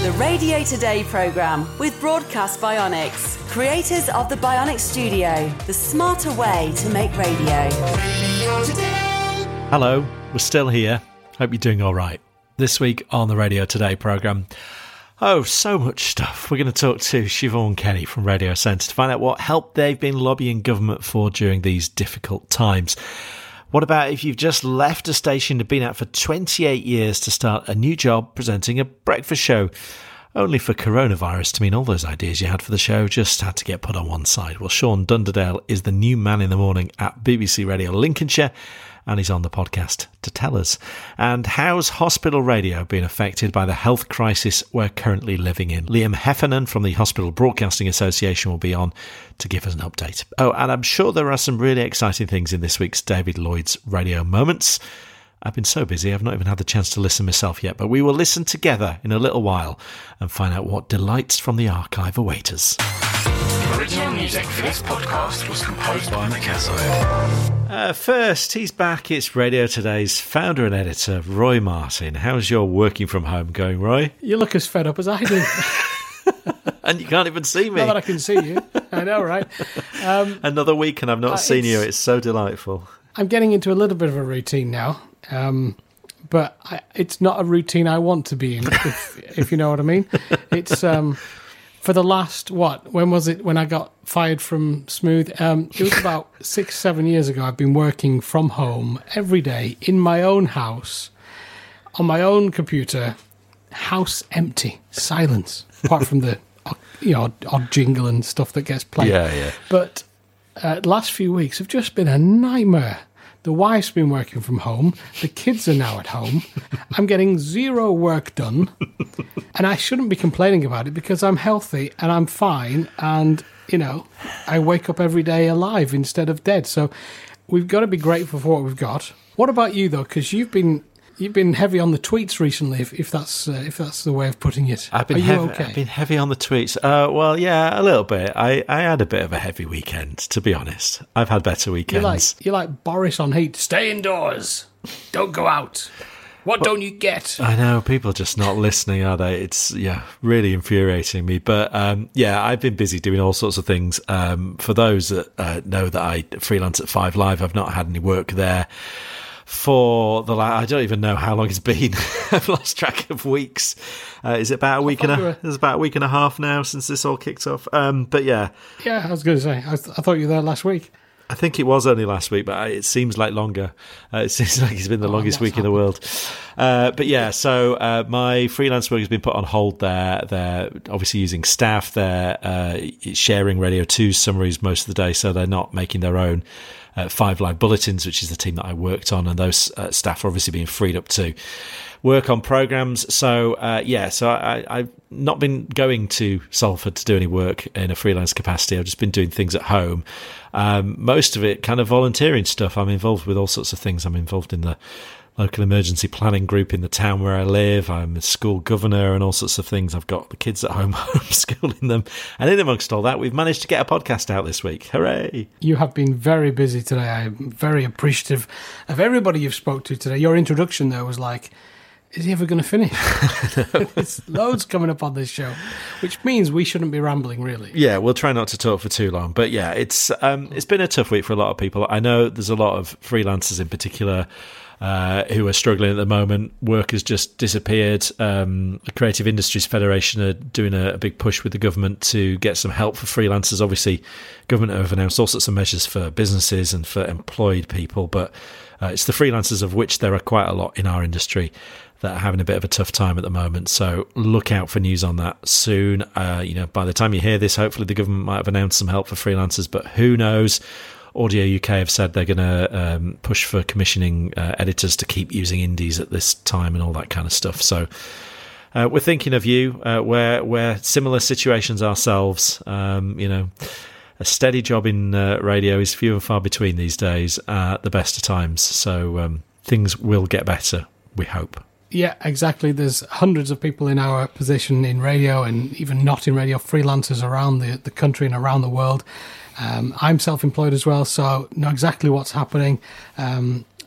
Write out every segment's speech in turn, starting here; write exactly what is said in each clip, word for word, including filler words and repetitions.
the Radio Today programme with Broadcast Bionics, creators of the Bionic Studio, the smarter way to make radio. Hello, we're still here. Hope you're doing all right. This week on the Radio Today programme, oh, so much stuff. We're going to talk to Siobhan Kenny from Radio Centre to find out what help they've been lobbying government for during these difficult times. What about if you've just left a station you've been at for twenty-eight years to start a new job presenting a breakfast show? Only for coronavirus to mean all those ideas you had for the show just had to get put on one side. Well, Sean Dunderdale is the new man in the morning at B B C Radio Lincolnshire, and he's on the podcast to tell us. And how's hospital radio been affected by the health crisis we're currently living in? Liam Heffernan from the Hospital Broadcasting Association will be on to give us an update. Oh, and I'm sure there are some really exciting things in this week's David Lloyd's Radio Moments. I've been so busy, I've not even had the chance to listen myself yet, but we will listen together in a little while and find out what delights from the archive await us. Original music for this podcast was composed by Mikazo. Uh, first, he's back. It's Radio Today's founder and editor, Roy Martin. How's your working from home going, Roy? You look as fed up as I do. And you can't even see me. Not that I can see you. I know, right? Um, Another week and I've not uh, seen it's, you. It's so delightful. I'm getting into a little bit of a routine now. Um, but I, it's not a routine I want to be in, if, if you know what I mean. It's... Um, For the last, what, when was it when I got fired from Smooth? Um, it was about six, seven years ago. I've been working from home every day in my own house, on my own computer, house empty, silence, apart from the, you know, odd jingle and stuff that gets played. Yeah, yeah. But uh, the last few weeks have just been a nightmare. The wife's been working from home. The kids are now at home. I'm getting zero work done. And I shouldn't be complaining about it because I'm healthy and I'm fine. And, you know, I wake up every day alive instead of dead. So we've got to be grateful for what we've got. What about you, though? Because you've been... You've been heavy on the tweets recently, if, if that's uh, if that's the way of putting it. I've been Are you heavy, okay? I've been heavy on the tweets. Uh, well, yeah, a little bit. I, I had a bit of a heavy weekend, to be honest. I've had better weekends. You're like, you're like Boris on Heat. Stay indoors. Don't go out. What well, don't you get? I know, people are just not listening, are they? It's, yeah, really infuriating me. But, um, yeah, I've been busy doing all sorts of things. Um, for those that uh, know that I freelance at Five Live, I've not had any work there. For the, I don't even know how long it's been. I've lost track of weeks. Uh, is it about a week and a? It's about a week and a half now since this all kicked off. Um, but yeah, yeah. I was going to say, I, th- I thought you were there last week. I think it was only last week, but it seems like longer. Uh, it seems like it's been the oh, longest week happened. in the world. Uh, but yeah, so uh, my freelance work has been put on hold there. They're obviously using staff. They're uh, sharing Radio two's summaries most of the day, so they're not making their own uh, Five Live bulletins, which is the team that I worked on, and those uh, staff are obviously being freed up to work on programmes. So uh, yeah, so I, I've not been going to Salford to do any work in a freelance capacity. I've just been doing things at home. Um, most of it kind of volunteering stuff. I'm involved with all sorts of things. I'm involved in the local emergency planning group in the town where I live. I'm a school governor and all sorts of things. I've got the kids at home homeschooling them. And in amongst all that, we've managed to get a podcast out this week. Hooray! You have been very busy today. I'm very appreciative of everybody you've spoke to today. Your introduction, though, was like, is he ever going to finish? There's loads coming up on this show, which means we shouldn't be rambling, really. Yeah, we'll try not to talk for too long. But yeah, it's um, it's been a tough week for a lot of people. I know there's a lot of freelancers in particular uh, who are struggling at the moment. Work has just disappeared. Um, the Creative Industries Federation are doing a, a big push with the government to get some help for freelancers. Obviously, government have announced all sorts of measures for businesses and for employed people, but uh, it's the freelancers, of which there are quite a lot in our industry, that are having a bit of a tough time at the moment. So look out for news on that soon. Uh, you know, by the time you hear this, hopefully the government might have announced some help for freelancers, but who knows? Audio U K have said they're going to um, push for commissioning uh, editors to keep using indies at this time and all that kind of stuff. So uh, we're thinking of you. Uh, we're, we're similar situations ourselves. Um, you know, a steady job in uh, radio is few and far between these days uh, at the best of times. So um, things will get better, we hope. Yeah, exactly. There's hundreds of people in our position in radio and even not in radio, freelancers around the, the country and around the world. Um, I'm self-employed as well, so know exactly what's happening. Um,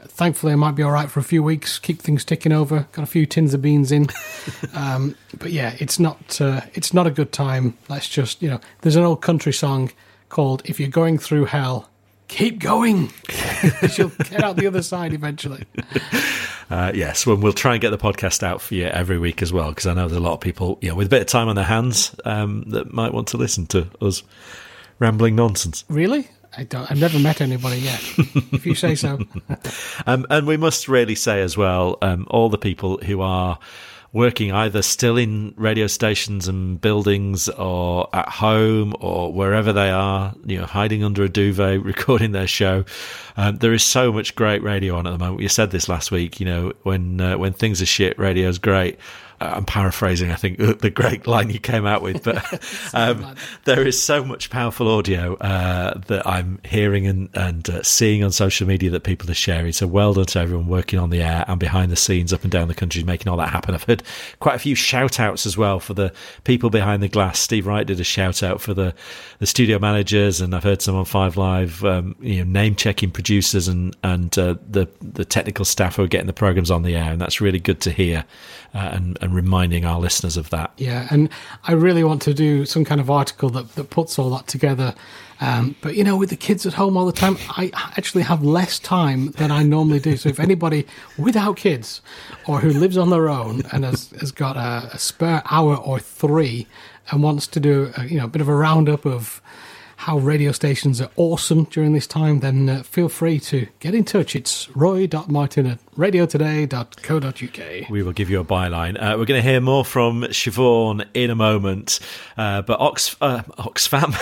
thankfully, I might be all right for a few weeks. Keep things ticking over. Got a few tins of beans in. um, but yeah, it's not uh, it's not a good time. Let's just, you know, there's an old country song called "If You're Going Through Hell, Keep Going." You'll get out the other side eventually. Uh, yes, well, we'll try and get the podcast out for you every week as well, because I know there's a lot of people, you know, with a bit of time on their hands um, that might want to listen to us rambling nonsense. Really? I don't. I've never met anybody yet. If you say so. um, and we must really say as well, um, all the people who are working either still in radio stations and buildings or at home or wherever they are, you know, hiding under a duvet, recording their show. Um, there is so much great radio on at the moment. You said this last week, you know, when uh, when things are shit, radio's great. Uh, I'm paraphrasing, I think, the great line you came out with, but um, there is so much powerful audio uh, that I'm hearing and, and uh, seeing on social media that people are sharing. So well done to everyone working on the air and behind the scenes up and down the country, making all that happen. I've heard quite a few shout outs as well for the people behind the glass. Steve Wright did a shout out for the, the studio managers, and I've heard some on Five Live, um, you know, name checking producers and, and uh, the, the technical staff who are getting the programs on the air. And that's really good to hear uh, and, and reminding our listeners of that. Yeah, and I really want to do some kind of article that, that puts all that together. Um, but, you know, with the kids at home all the time, I actually have less time than I normally do. So if anybody without kids or who lives on their own and has, has got a, a spare hour or three and wants to do a, you know, a bit of a roundup of how radio stations are awesome during this time, then uh, feel free to get in touch. It's roy dot martin at radio today dot co dot uk. We will give you a byline. Uh, we're going to hear more from Siobhan in a moment. Uh, but Ox, uh, Oxfam...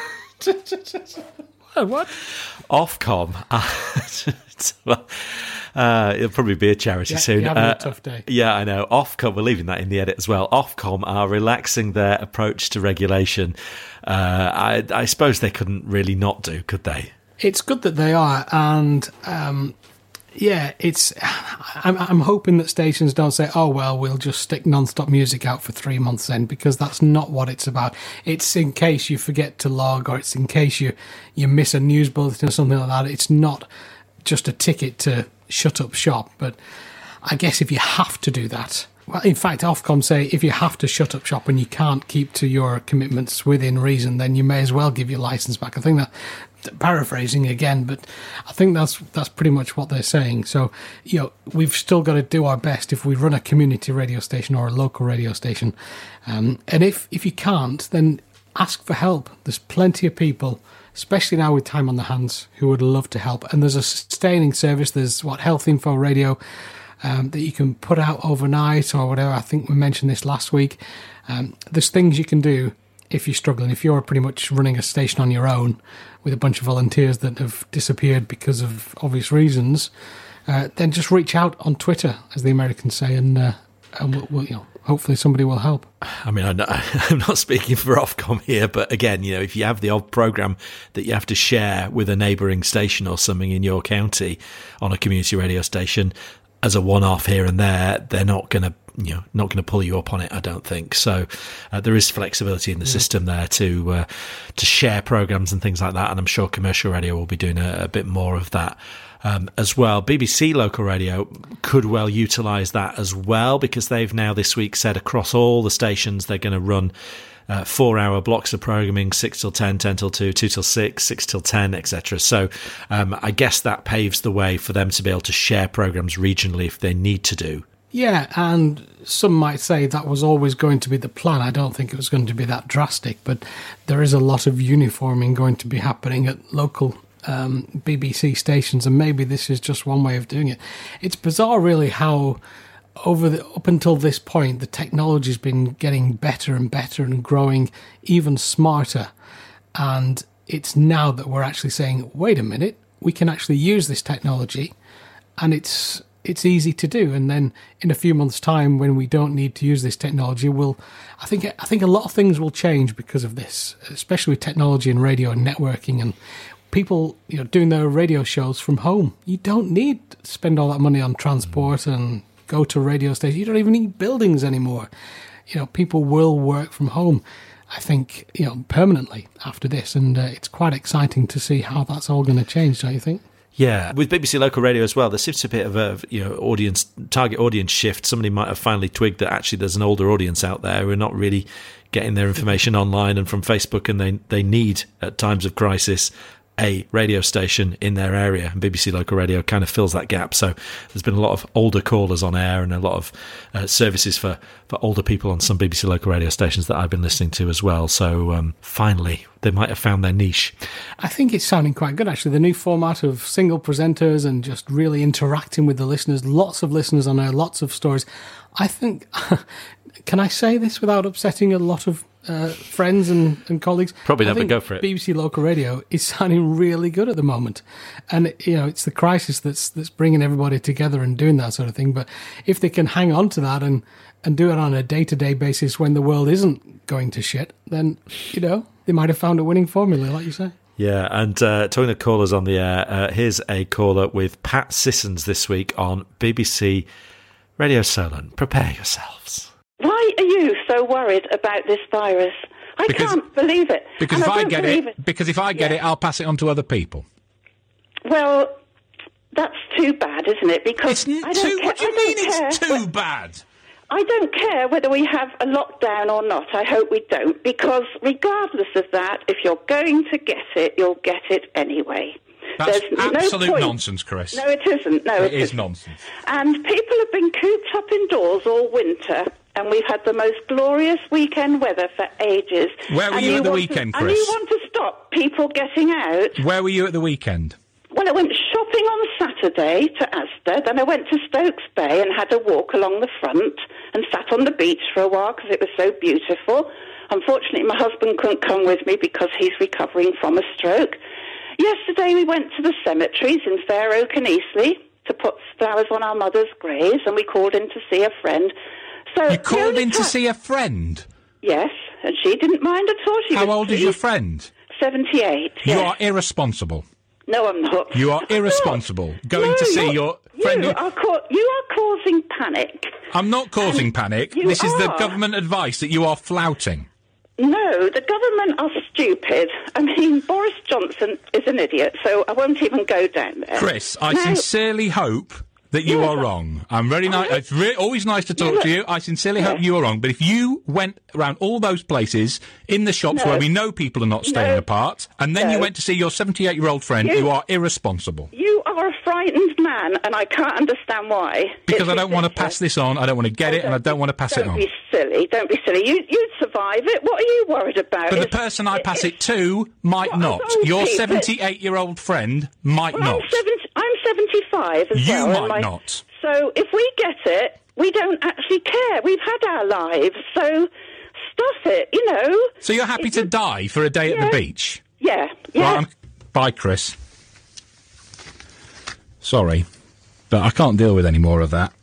What? Ofcom. Uh, it'll probably be a charity Yeah, soon. you're having Uh, a tough day. Yeah, I know. Ofcom, we're leaving that in the edit as well. Ofcom are relaxing their approach to regulation. Uh, I, I suppose they couldn't really not do, could they? It's good that they are, and um, yeah, it's. I'm, I'm hoping that stations don't say, "Oh well, we'll just stick non-stop music out for three months then," because that's not what it's about. It's in case you forget to log, or it's in case you you miss a news bulletin or something like that. It's not just a ticket to shut up shop. But I guess if you have to do that, well, in fact, Ofcom say if you have to shut up shop and you can't keep to your commitments within reason, then you may as well give your license back. I think that, paraphrasing again, but I think that's that's pretty much what they're saying. So, you know, we've still got to do our best if we run a community radio station or a local radio station. Um, and if, if you can't, then ask for help. There's plenty of people, especially now with time on their hands, who would love to help. And there's a sustaining service. There's, what, Health Info Radio um, that you can put out overnight or whatever. I think we mentioned this last week. Um, there's things you can do if you're struggling. If you're pretty much running a station on your own with a bunch of volunteers that have disappeared because of obvious reasons, uh, then just reach out on Twitter, as the Americans say, and, uh, and we'll, we'll, you know, hopefully somebody will help. I mean, I'm not, I'm not speaking for Ofcom here, but again, you know, if you have the odd program that you have to share with a neighbouring station or something in your county on a community radio station as a one-off here and there, they're not going to, you know, not going to pull you up on it, I don't think. So uh, there is flexibility in the yeah. system there to uh, to share programs and things like that, and I'm sure commercial radio will be doing a, a bit more of that. Um, as well. B B C Local Radio could well utilise that as well, because they've now this week said across all the stations they're going to run uh, four-hour blocks of programming, six till ten, ten till two, two till six, six till ten, et cetera. So um, I guess that paves the way for them to be able to share programmes regionally if they need to do. Yeah, and some might say that was always going to be the plan. I don't think it was going to be that drastic, but there is a lot of uniforming going to be happening at local Um, B B C stations, and maybe this is just one way of doing it. It's bizarre, really, how over the, up until this point, the technology's been getting better and better and growing even smarter. And it's now that we're actually saying, wait a minute, we can actually use this technology, and it's it's easy to do. And then in a few months' time, when we don't need to use this technology, we'll, I think, I think a lot of things will change because of this, especially with technology and radio and networking and people, you know, doing their radio shows from home. You don't need to spend all that money on transport and go to a radio station. You don't even need buildings anymore. You know, people will work from home, I think, you know, permanently after this. And uh, it's quite exciting to see how that's all going to change, don't you think? Yeah, with B B C Local Radio as well, there seems to be a bit of a you know audience target audience shift. Somebody might have finally twigged that actually there's an older audience out there who are not really getting their information online and from Facebook, and they they need at times of crisis a radio station in their area, and B B C Local Radio kind of fills that gap. So there's been a lot of older callers on air and a lot of uh, services for, for older people on some B B C Local Radio stations that I've been listening to as well. So um, finally, they might have found their niche. I think it's sounding quite good, actually. The new format of single presenters and just really interacting with the listeners, lots of listeners on air, lots of stories. I think, can I say this without upsetting a lot of uh, friends and, and colleagues? Probably I never think go for it. B B C Local Radio is sounding really good at the moment. And, you know, it's the crisis that's that's bringing everybody together and doing that sort of thing. But if they can hang on to that and, and do it on a day-to-day basis when the world isn't going to shit, then, you know, they might have found a winning formula, like you say. Yeah, and uh, talking to callers on the air, uh, here's a caller with Pat Sissons this week on B B C Radio Solent. Prepare yourselves. Why are you so worried about this virus? I because, can't believe it. Because and if I, I get it, it, because if I get yeah. it, I'll pass it on to other people. Well, that's too bad, isn't it? It's Because n- I don't too. care, What do you I mean don't it's care too what, bad? I don't care whether we have a lockdown or not. I hope we don't, because regardless of that, if you're going to get it, you'll get it anyway. That's There's absolute no point. nonsense, Chris. No, it isn't. No, it it is isn't. nonsense. And people have been cooped up indoors all winter, and we've had the most glorious weekend weather for ages. Where were and you you at the want weekend, to, Chris? And you want to stop people getting out. Where were you at the weekend? Well, I went shopping on Saturday to Asda, then I went to Stokes Bay and had a walk along the front and sat on the beach for a while because it was so beautiful. Unfortunately, my husband couldn't come with me because he's recovering from a stroke. Yesterday, we went to the cemeteries in Fair Oak and Eastleigh to put flowers on our mother's graves, and we called in to see a friend. So You called in to ta- see a friend? Yes, and she didn't mind at all. She How was old is your friend? seventy-eight. You yes. are irresponsible. No, I'm not. You are I'm irresponsible. not. Going no, to see you're- your friend. You who- are, ca- you are causing panic. I'm not causing And panic. you This is the are. government advice that you are flouting. No, the government are stupid. I mean, Boris Johnson is an idiot, so I won't even go down there. Chris, I Now- sincerely hope that you Yes, are I- wrong. I'm very nice. I- It's re- always nice to talk Yeah, to look- you. I sincerely Yeah. hope you are wrong. But if you went around all those places in the shops No. where we know people are not staying No. apart, and then you No. went to see your seventy-eight-year-old friend, You- you are irresponsible. You are a frightened man, and I can't understand why. Because It's I don't want to ridiculous. pass this on. I don't want to get Oh, it, and I don't want to pass it don't on. be silly. Don't be silly. You, you'd survive it. What are you worried about? But the It's- person I pass it's- it to might What, not. old Your people? seventy-eight-year-old friend might Well, not. I'm, seventy, I'm seventy-five as You well. and might my- not. So if we get it, we don't actually care. We've had our lives, so stuff it, you know. So you're happy If to you- die for a day at Yeah. the beach? Yeah, yeah. Right, I'm... Bye, Chris. Sorry, but I can't deal with any more of that.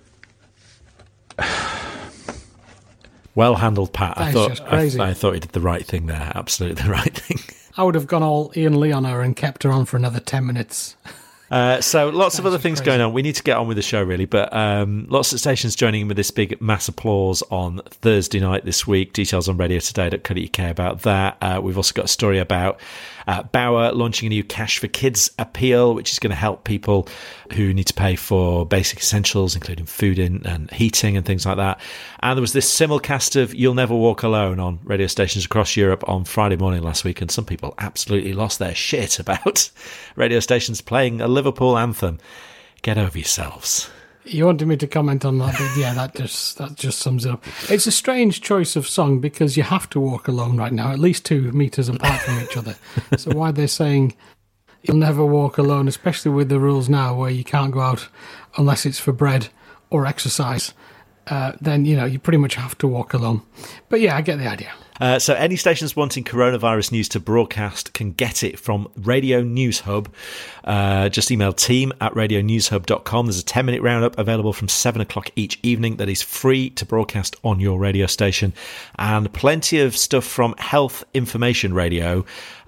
Well handled, Pat. I That is thought just crazy. I, I thought he did the right thing there. Absolutely the right thing. I would have gone all Ian Lee on her and kept her on for another ten minutes. Uh, so lots of That's other just things crazy. going on. We need to get on with the show, really, but um, lots of stations joining in with this big mass applause on Thursday night this week. Details on radio today dot co dot U K about that. Uh, we've also got a story about uh, Bauer launching a new Cash for Kids appeal, which is going to help people who need to pay for basic essentials, including food in, and heating and things like that. And there was this simulcast of You'll Never Walk Alone on radio stations across Europe on Friday morning last week, and some people absolutely lost their shit about radio stations playing a Liverpool anthem. Get over yourselves. You wanted me to comment on that, but yeah, that just that just sums it up. It's a strange choice of song because you have to walk alone right now, at least two metres apart from each other. So why they're saying you'll never walk alone, especially with the rules now where you can't go out unless it's for bread or exercise, uh, then, you know, you pretty much have to walk alone. But yeah, I get the idea. Uh, so any stations wanting coronavirus news to broadcast can get it from Radio News Hub. Uh, just email team at radio news hub dot com. There's a ten-minute roundup available from seven o'clock each evening that is free to broadcast on your radio station. And plenty of stuff from Health Information Radio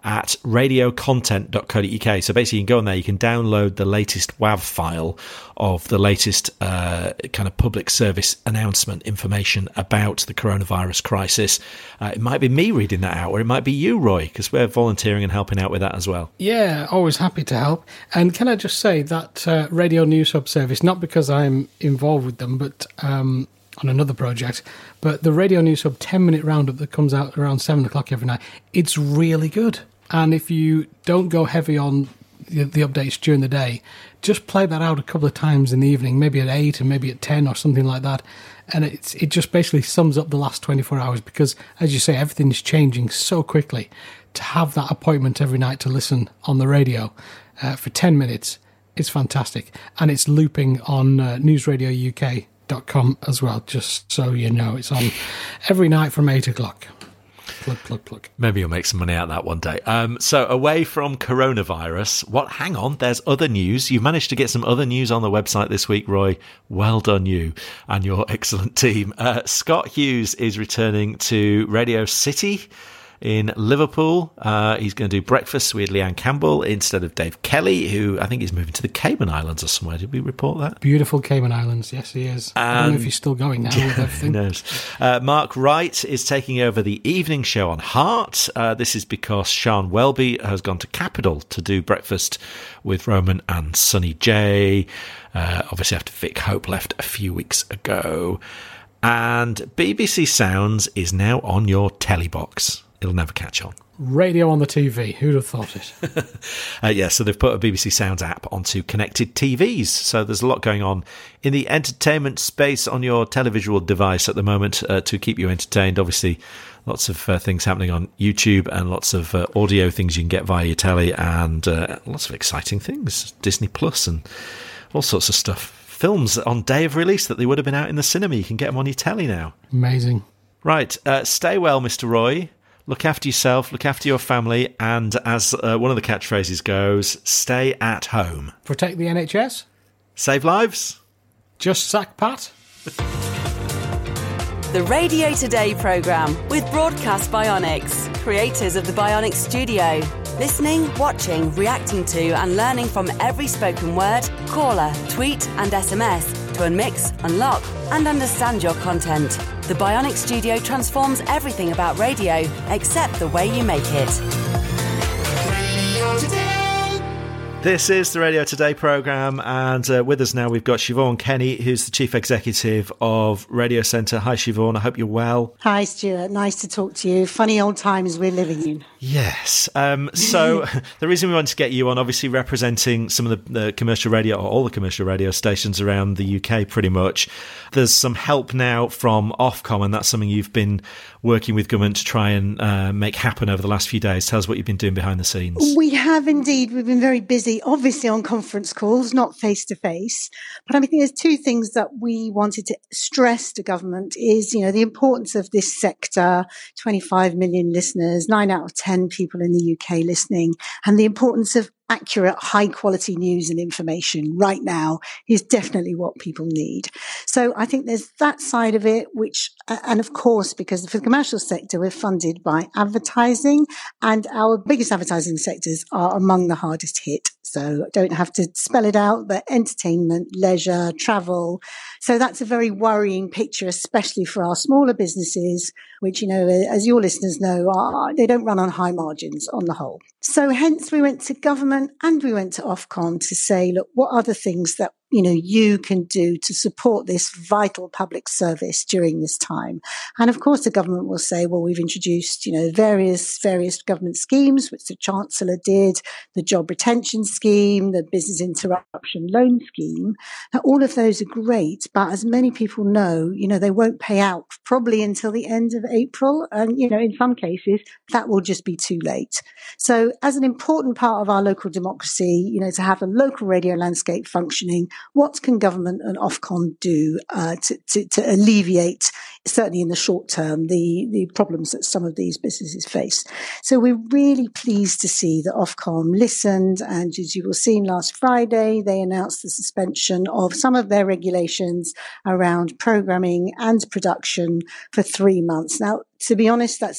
at radio content dot co dot uk. So basically you can go on there, you can download the latest W A V file of the latest uh, kind of public service announcement information about the coronavirus crisis. Uh, it might be me reading that out, or it might be you, Roy, because we're volunteering and helping out with that as well. Yeah, always happy to help. And can I just say that uh, Radio News Hub service, not because I'm involved with them, but um, on another project, but the Radio News Hub ten-minute roundup that comes out around seven o'clock every night, it's really good. And if you don't go heavy on the, the updates during the day, just play that out a couple of times in the evening, maybe at eight and maybe at ten or something like that. And it's, it just basically sums up the last twenty-four hours because, as you say, everything's changing so quickly. To have that appointment every night to listen on the radio uh, for ten minutes, it's fantastic. And it's looping on uh, news radio U K dot com as well, just so you know. It's on every night from eight o'clock. Plug, plug, plug. Maybe you'll make some money out of that one day. Um, so away from coronavirus, what? Hang on, there's other news. You've managed to get some other news on the website this week, Roy. Well done, you and your excellent team. Uh, Scott Hughes is returning to Radio City in Liverpool. Uh, he's going to do breakfast with Leanne Campbell instead of Dave Kelly, who I think is moving to the Cayman Islands or somewhere. Did we report that? Beautiful Cayman Islands. Yes, he is. Um, I don't know if he's still going now. Yeah, with everything. Who knows? Uh, Mark Wright is taking over the evening show on Heart. Uh, this is because Sian Welby has gone to Capital to do breakfast with Roman and Sunny J. Uh, obviously after Vic Hope left a few weeks ago. And B B C Sounds is now on your telly box. It'll never catch on. Radio on the T V. Who'd have thought it? uh, yeah, so they've put a B B C Sounds app onto connected T Vs. So there's a lot going on in the entertainment space on your televisual device at the moment uh, to keep you entertained. Obviously, lots of uh, things happening on YouTube and lots of uh, audio things you can get via your telly and uh, lots of exciting things. Disney Plus and all sorts of stuff. Films on day of release that they would have been out in the cinema. You can get them on your telly now. Amazing. Right. Uh, stay well, Mister Roy. Look after yourself, look after your family, and as uh, one of the catchphrases goes, stay at home. Protect the N H S. Save lives. Just sack Pat. The Radio Today programme with Broadcast Bionics, creators of the Bionics Studio. Listening, watching, reacting to and learning from every spoken word, caller, tweet and S M S to unmix, unlock and understand your content. The Bionics Studio transforms everything about radio except the way you make it. Radio Today. This is the Radio Today programme, and uh, with us now we've got Siobhan Kenny, who's the Chief Executive of Radio Centre. Hi Siobhan, I hope you're well. Hi Stuart, nice to talk to you. Funny old times we're living in. Yes, um, so the reason we wanted to get you on, obviously representing some of the, the commercial radio, or all the commercial radio stations around the U K pretty much. There's some help now from Ofcom, and that's something you've been working with government to try and uh, make happen over the last few days. Tell us what you've been doing behind the scenes. We have indeed. We've been very busy, obviously on conference calls, not face-to-face. But I think there's two things that we wanted to stress to government is, you know, the importance of this sector, twenty-five million listeners, nine out of ten people in the U K listening, and the importance of accurate, high-quality news and information right now is definitely what people need. So I think there's that side of it, which, and of course, because for the commercial sector, we're funded by advertising, and our biggest advertising sectors are among the hardest hit. So I don't have to spell it out, but entertainment, leisure, travel. So that's a very worrying picture, especially for our smaller businesses, which, you know, as your listeners know, are, they don't run on high margins on the whole. So hence we went to government and we went to Ofcom to say, look, what are the things that, you know, you can do to support this vital public service during this time? And of course, the government will say, well, we've introduced, you know, various, various government schemes, which the Chancellor did, the job retention scheme, the business interruption loan scheme. Now, all of those are great, but as many people know, you know, they won't pay out probably until the end of April. And, you know, in some cases, that will just be too late. So as an important part of our local democracy, you know, to have a local radio landscape functioning, what can government and Ofcom do uh, to, to, to alleviate, certainly in the short term, the, the problems that some of these businesses face? So we're really pleased to see that Ofcom listened, and as you will see last Friday, they announced the suspension of some of their regulations around programming and production for three months. Now, to be honest, that's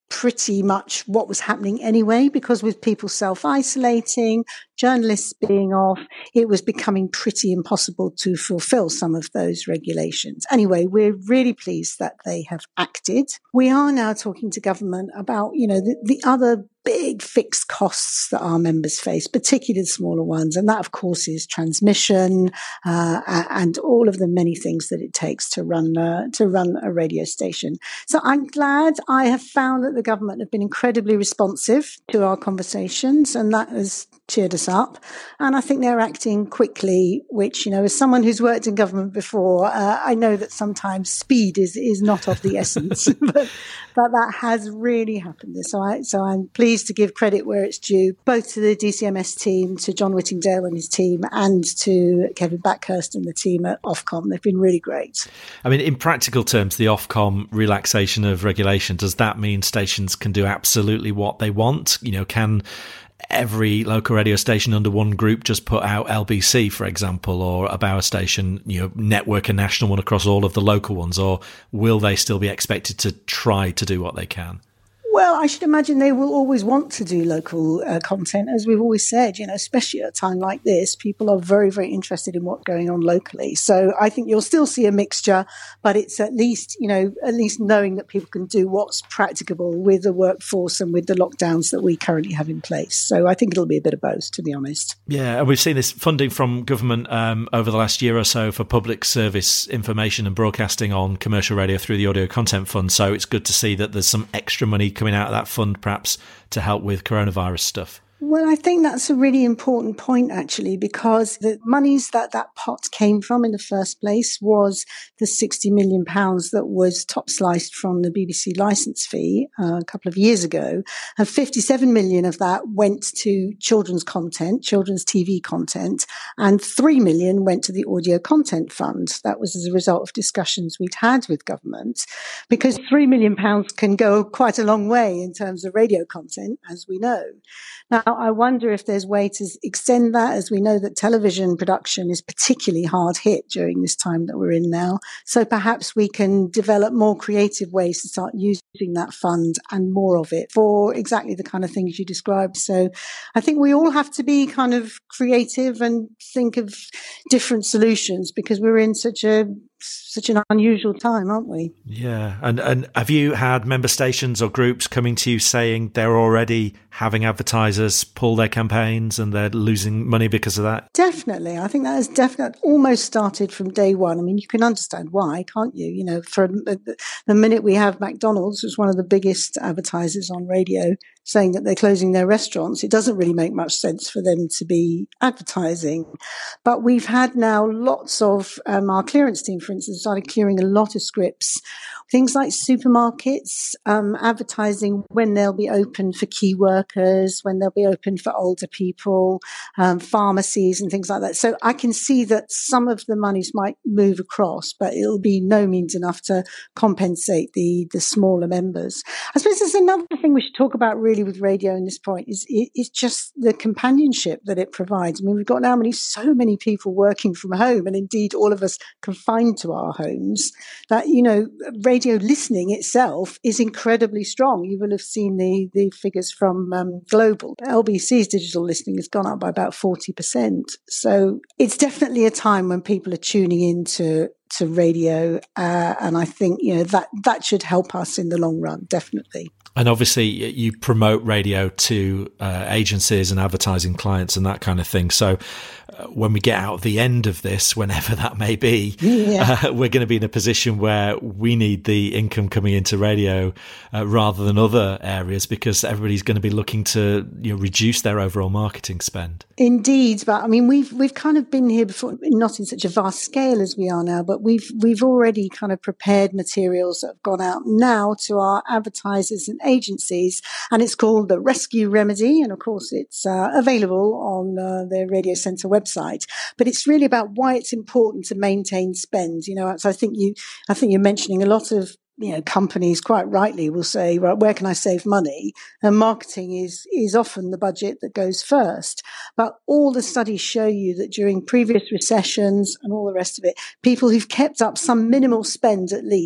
pretty much what was happening anyway, because with people self-isolating, journalists being off, it was becoming pretty impossible to fulfill some of those regulations. Anyway, we're really pleased that they have acted. We are now talking to government about, you know, the, the other big fixed costs that our members face, particularly the smaller ones. And that, of course, is transmission uh, and all of the many things that it takes to run uh, to run a radio station. So I'm glad I have found that the government have been incredibly responsive to our conversations, and that has cheered us up. And I think they're acting quickly, which, you know, as someone who's worked in government before, uh, I know that sometimes speed is, is not of the essence, but, but that has really happened. So, I, so I'm pleased to give credit where it's due, both to the D C M S team, to John Whittingdale and his team, and to Kevin Backhurst and the team at Ofcom. They've been really great. I mean, in practical terms, the Ofcom relaxation of regulation, does that mean stations can do absolutely what they want? You know, can every local radio station under one group just put out L B C, for example, or a Bauer station, you know, network a national one across all of the local ones, or will they still be expected to try to do what they can? Well, I should imagine they will always want to do local uh, content, as we've always said, you know, especially at a time like this. People are very, very interested in what's going on locally. So I think you'll still see a mixture, but it's at least, you know, at least knowing that people can do what's practicable with the workforce and with the lockdowns that we currently have in place. So I think it'll be a bit of both, to be honest. Yeah, and we've seen this funding from government um, over the last year or so for public service information and broadcasting on commercial radio through the Audio Content Fund. So it's good to see that there's some extra money coming out of that fund, perhaps to help with coronavirus stuff. Well, I think that's a really important point, actually, because the monies that that pot came from in the first place was the sixty million pounds that was top sliced from the B B C licence fee uh, a couple of years ago. And fifty-seven million of that went to children's content, children's T V content, and three million went to the Audio Content Fund. That was as a result of discussions we'd had with government, because three million pounds can go quite a long way in terms of radio content, as we know. Now, I wonder if there's a way to extend that, as we know that television production is particularly hard hit during this time that we're in now. So perhaps we can develop more creative ways to start using that fund and more of it for exactly the kind of things you described. So I think we all have to be kind of creative and think of different solutions, because we're in such a such an unusual time, aren't we? Yeah. And and have you had member stations or groups coming to you saying they're already having advertisers pull their campaigns and they're losing money because of that? Definitely. I think that has definitely almost started from day one. I mean, you can understand why, can't you? You know, for the minute we have McDonald's, who's one of the biggest advertisers on radio, saying that they're closing their restaurants, it doesn't really make much sense for them to be advertising. But we've had now lots of, um, our clearance team, for instance, started clearing a lot of scripts. Things like supermarkets, um, advertising when they'll be open for key workers, when they'll be open for older people, um, pharmacies and things like that. So I can see that some of the monies might move across, but it'll be no means enough to compensate the, the smaller members. I suppose there's another thing we should talk about really with radio in this point is, is just the companionship that it provides. I mean, we've got now many, so many people working from home, and indeed all of us confined to our homes, that, you know, radio listening itself is incredibly strong. You will have seen the, the figures from um, Global. L B C's digital listening has gone up by about forty percent. So it's definitely a time when people are tuning into to radio, uh, and I think, you know, that that should help us in the long run, definitely. And obviously you promote radio to uh, agencies and advertising clients and that kind of thing. So uh, when we get out of the end of this, whenever that may be, yeah. uh, we're going to be in a position where we need the income coming into radio uh, rather than other areas, because everybody's going to be looking to, you know, reduce their overall marketing spend. Indeed, but I mean, we've we've kind of been here before, not in such a vast scale as we are now, but we've we've already kind of prepared materials that have gone out now to our advertisers and agencies, and it's called the Rescue Remedy, and of course it's uh, available on uh, the Radio Centre website. But it's really about why it's important to maintain spend. You know, so I think you, I think you're mentioning a lot of, you know, companies quite rightly will say, right, where can I save money? And marketing is is often the budget that goes first. But all the studies show you that during previous recessions and all the rest of it, people who've kept up some minimal spend at least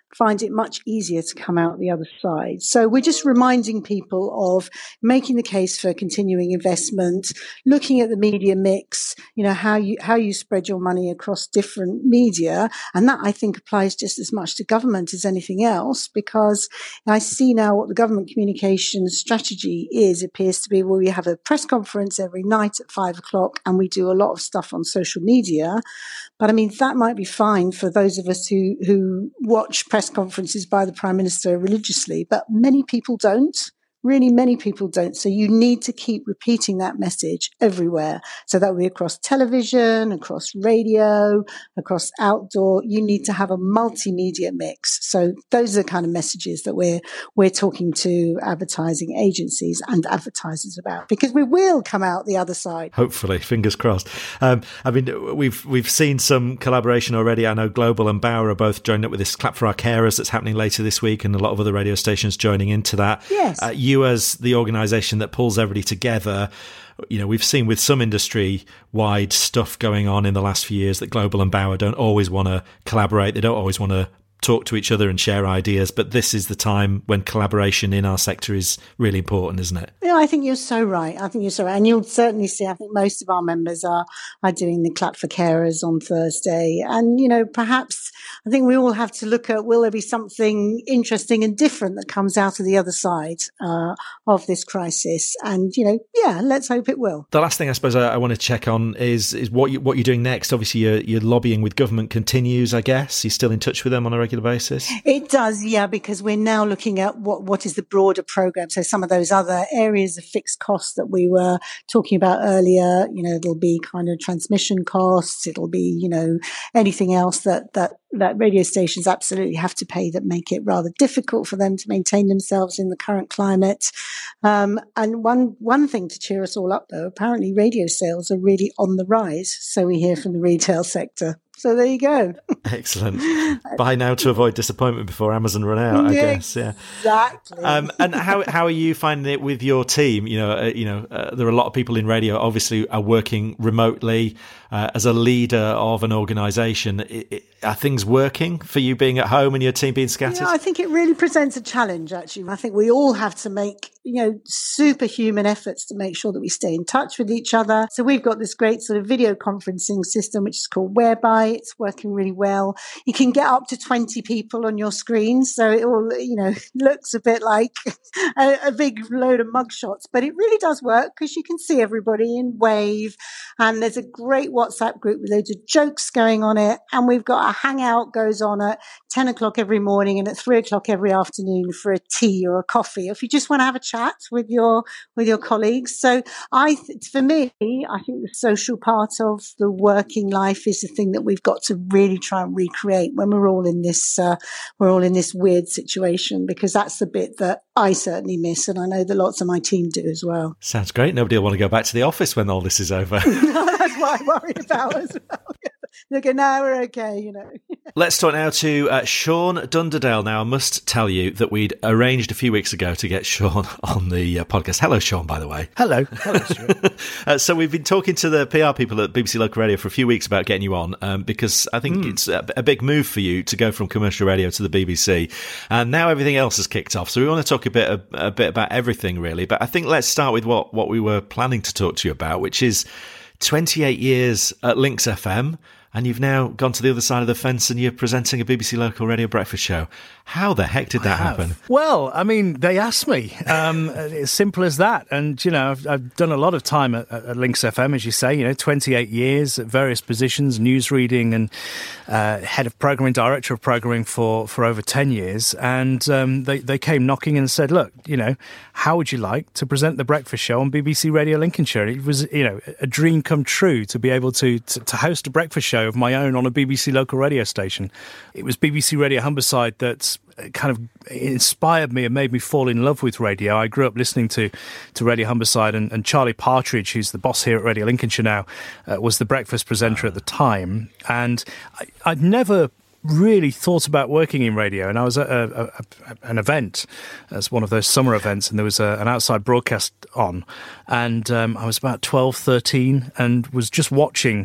find it much easier to come out the other side. So we're just reminding people of making the case for continuing investment, looking at the media mix, you know, how you, how you spread your money across different media. And that I think applies just as much to government as anything else, because I see now what the government communications strategy is. It appears to be, well, we have a press conference every night at five o'clock and we do a lot of stuff on social media. But I mean, that might be fine for those of us who, who watch press conferences by the Prime Minister religiously, but many people don't. Really, many people don't. So you need to keep repeating that message everywhere. So that will be across television, across radio, across outdoor. You need to have a multimedia mix. So those are the kind of messages that we're we're talking to advertising agencies and advertisers about, because we will come out the other side. Hopefully, fingers crossed. Um, I mean, we've we've seen some collaboration already. I know Global and Bauer are both joining up with this Clap for Our Carers that's happening later this week, and a lot of other radio stations joining into that. Yes. Uh, you as the organisation that pulls everybody together, you know, we've seen with some industry-wide stuff going on in the last few years that Global and Bauer don't always want to collaborate. They don't always want to talk to each other and share ideas, but this is the time when collaboration in our sector is really important, isn't it? Yeah, I think you're so right. I think you're so right. And you'll certainly see, I think most of our members are, are doing the Clap for Carers on Thursday. And, you know, perhaps I think we all have to look at, will there be something interesting and different that comes out of the other side uh, of this crisis? And, you know, yeah, let's hope it will. The last thing I suppose I, I want to check on is is what, you, what you're doing next. Obviously, your, your lobbying with government continues, I guess. You're still in touch with them on a regular basis? It does, yeah, because we're now looking at what, what is the broader program. So some of those other areas of fixed costs that we were talking about earlier, you know, it'll be kind of transmission costs. It'll be, you know, anything else that, that, that radio stations absolutely have to pay that make it rather difficult for them to maintain themselves in the current climate. Um, and one, one thing to cheer us all up, though, apparently radio sales are really on the rise. So we hear from the retail sector. So there you go. Excellent. Buy now to avoid disappointment before Amazon run out, I yeah, guess. Yeah, exactly. Um, and how how are you finding it with your team? You know, uh, you know, uh, there are a lot of people in radio. Obviously, are working remotely. Uh, as a leader of an organisation, are things working for you being at home and your team being scattered? Yeah, I think it really presents a challenge. Actually, I think we all have to make, you know, superhuman efforts to make sure that we stay in touch with each other. So we've got this great sort of video conferencing system, which is called Whereby. It's working really well. You can get up to twenty people on your screen. So it all, you know, looks a bit like a, a big load of mugshots, but it really does work because you can see everybody in wave. And there's a great WhatsApp group with loads of jokes going on it. And we've got a hangout goes on at ten o'clock every morning and at three o'clock every afternoon for a tea or a coffee, if you just want to have a chat with your, with your colleagues. So I, th- for me, I think the social part of the working life is the thing that we've got to really try and recreate when we're all in this, uh, we're all in this weird situation, because that's the bit that I certainly miss. And I know that lots of my team do as well. Sounds great. Nobody will want to go back to the office when all this is over. No, that's what I worry about as well. They go, no, we're okay, you know. Let's talk now to uh, Sean Dunderdale. Now, I must tell you that we'd arranged a few weeks ago to get Sean on the uh, podcast. Hello, Sean, by the way. Hello. Hello, Stuart. uh, so we've been talking to the P R people at B B C Local Radio for a few weeks about getting you on, um, because I think mm. it's a, a big move for you to go from commercial radio to the B B C. And now everything else has kicked off. So we want to talk a bit, a, a bit about everything, really. But I think let's start with what, what we were planning to talk to you about, which is twenty-eight years at Links F M. And you've now gone to the other side of the fence and you're presenting a B B C Local Radio breakfast show. How the heck did that happen? Well, I mean, they asked me. Um, as simple as that. And, you know, I've, I've done a lot of time at, at Links F M, as you say, you know, twenty-eight years at various positions, news reading and uh, head of programming, director of programming for, for over ten years. And um, they, they came knocking and said, look, you know, how would you like to present the breakfast show on B B C Radio Lincolnshire? It was, you know, a dream come true to be able to, to, to host a breakfast show of my own on a B B C local radio station. It was B B C Radio Humberside that kind of inspired me and made me fall in love with radio. I grew up listening to, to Radio Humberside, and, and Charlie Partridge, who's the boss here at Radio Lincolnshire now, uh, was the breakfast presenter at the time. And I, I'd never really thought about working in radio, and I was at a, a, a, an event as one of those summer events, and there was a, an outside broadcast on, and um, I was about twelve, thirteen and was just watching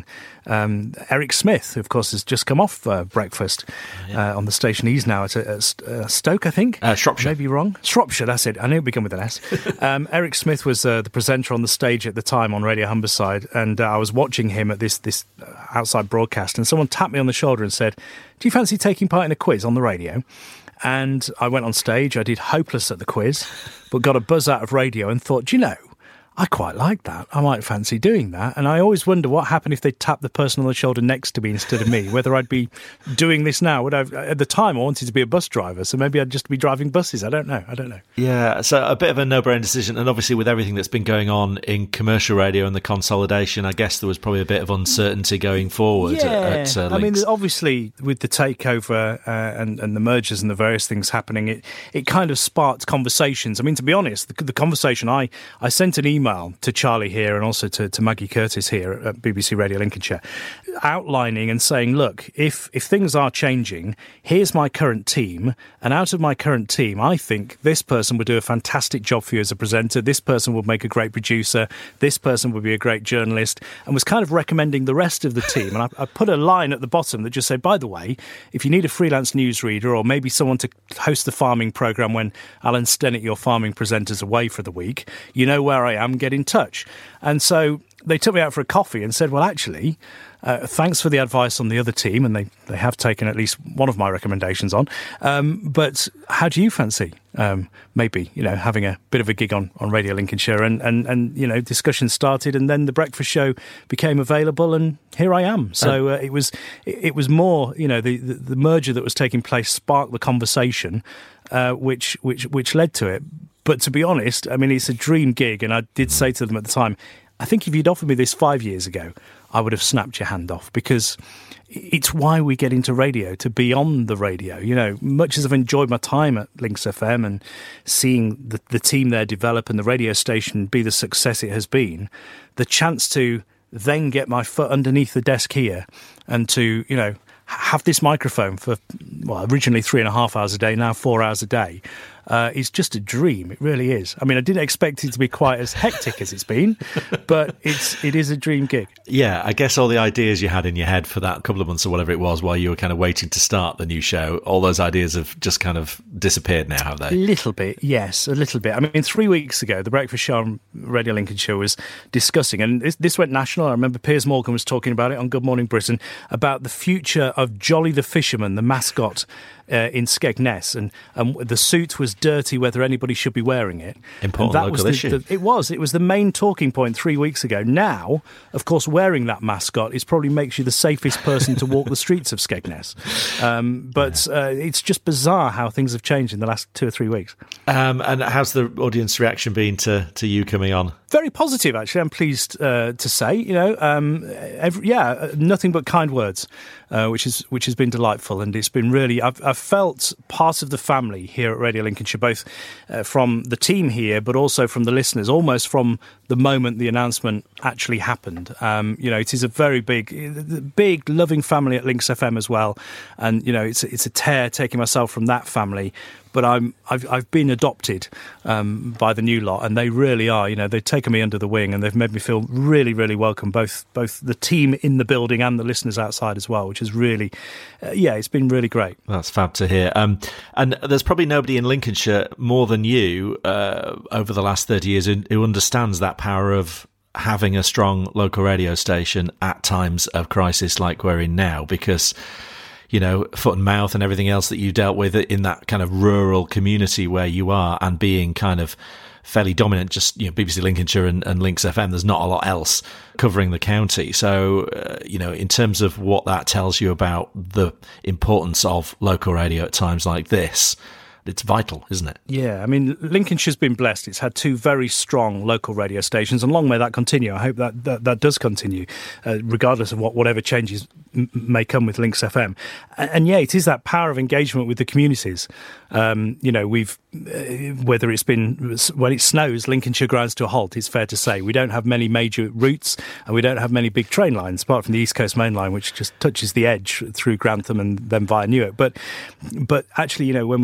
Um, Eric Smith, who of course, has just come off uh, breakfast uh, on the station. He's now at, at uh, Stoke, I think. Uh, Shropshire. Maybe wrong. Shropshire, that's it. I knew it began with an S. um, Eric Smith was uh, the presenter on the stage at the time on Radio Humberside, and uh, I was watching him at this, this outside broadcast, and someone tapped me on the shoulder and said, "Do you fancy taking part in a quiz on the radio?" And I went on stage. I did hopeless at the quiz, but got a buzz out of radio and thought, do you know, I quite like that. I might fancy doing that. And I always wonder what happened if they tapped the person on the shoulder next to me instead of me, whether I'd be doing this now. Would I, at the time, I wanted to be a bus driver, so maybe I'd just be driving buses. I don't know. I don't know. Yeah, so a bit of a no-brainer decision. And obviously with everything that's been going on in commercial radio and the consolidation, I guess there was probably a bit of uncertainty going forward. Yeah, at, at, uh, I mean, obviously with the takeover uh, and, and the mergers and the various things happening, it, it kind of sparked conversations. I mean, to be honest, the, the conversation, I, I sent an email to Charlie here and also to, to Maggie Curtis here at B B C Radio Lincolnshire, outlining and saying, look, if if things are changing, here's my current team, and out of my current team, I think this person would do a fantastic job for you as a presenter, this person would make a great producer, this person would be a great journalist, and was kind of recommending the rest of the team. And I, I put a line at the bottom that just said, by the way, if you need a freelance newsreader or maybe someone to host the farming programme when Alan Stennett, your farming presenter's away for the week, you know where I am, get in touch. And so they took me out for a coffee and said, well, actually, uh, thanks for the advice on the other team. And they, they have taken at least one of my recommendations on. Um, but how do you fancy um, maybe, you know, having a bit of a gig on, on Radio Lincolnshire? And, and, and, you know, discussions started, and then the breakfast show became available, and here I am. So uh, it was it, it was more, you know, the, the, the merger that was taking place sparked the conversation, uh, which which which led to it. But to be honest, I mean, it's a dream gig, and I did say to them at the time, I think if you'd offered me this five years ago, I would have snapped your hand off, because it's why we get into radio, to be on the radio. You know, much as I've enjoyed my time at Links F M and seeing the, the team there develop and the radio station be the success it has been, the chance to then get my foot underneath the desk here and to, you know, have this microphone for, well, originally three and a half hours a day, now four hours a day, uh, is just a dream. It really is. I mean, I didn't expect it to be quite as hectic as it's been, but it's it is a dream gig. Yeah, I guess all the ideas you had in your head for that couple of months or whatever it was while you were kind of waiting to start the new show, all those ideas have just kind of disappeared now, have they? A little bit, yes, a little bit. I mean, three weeks ago, the Breakfast Show on Radio Lincolnshire was discussing, and this, this went national. I remember Piers Morgan was talking about it on Good Morning Britain, about the future of Jolly the Fisherman, the mascot uh, in Skegness, and um, the suit was dirty, whether anybody should be wearing it. Important that local was the, issue. The, it was. It was the main talking point three weeks ago. Now, of course, wearing that mascot is probably makes you the safest person to walk the streets of Skegness. Um, but uh, it's just bizarre how things have changed in the last two or three weeks. Um, and how's the audience reaction been to, to you coming on? Very positive, actually. I'm pleased uh, to say, you know, um, every, yeah, nothing but kind words, uh, which is which has been delightful, and it's been really. I've, I've felt part of the family here at Radio Lincolnshire, both uh, from the team here, but also from the listeners, almost from the moment the announcement actually happened. Um, you know, it is a very big, big, loving family at Links F M as well, and you know, it's it's a tear taking myself from that family. But I'm, I've, I've been adopted um, by the new lot, and they really are. You know, they've taken me under the wing, and they've made me feel really, really welcome. Both, both the team in the building and the listeners outside as well, which is really, uh, yeah, it's been really great. That's fab to hear. Um, and there's probably nobody in Lincolnshire more than you uh, over the last thirty years who, who understands that power of having a strong local radio station at times of crisis like we're in now, because, you know, foot and mouth and everything else that you dealt with in that kind of rural community where you are, and being kind of fairly dominant, just, you know, B B C Lincolnshire and, and Links F M, there's not a lot else covering the county. So, uh, you know, in terms of what that tells you about the importance of local radio at times like this, it's vital, isn't it? Yeah, I mean, Lincolnshire's been blessed. It's had two very strong local radio stations, and long may that continue. I hope that that, that does continue, uh, regardless of what whatever changes m- may come with Links F M. And, and yeah, it is that power of engagement with the communities. Um, you know, we've, uh, whether it's been, when it snows, Lincolnshire grinds to a halt, it's fair to say. We don't have many major routes, and we don't have many big train lines, apart from the East Coast Main Line, which just touches the edge through Grantham and then via Newark. But, but actually, you know, when we have snow,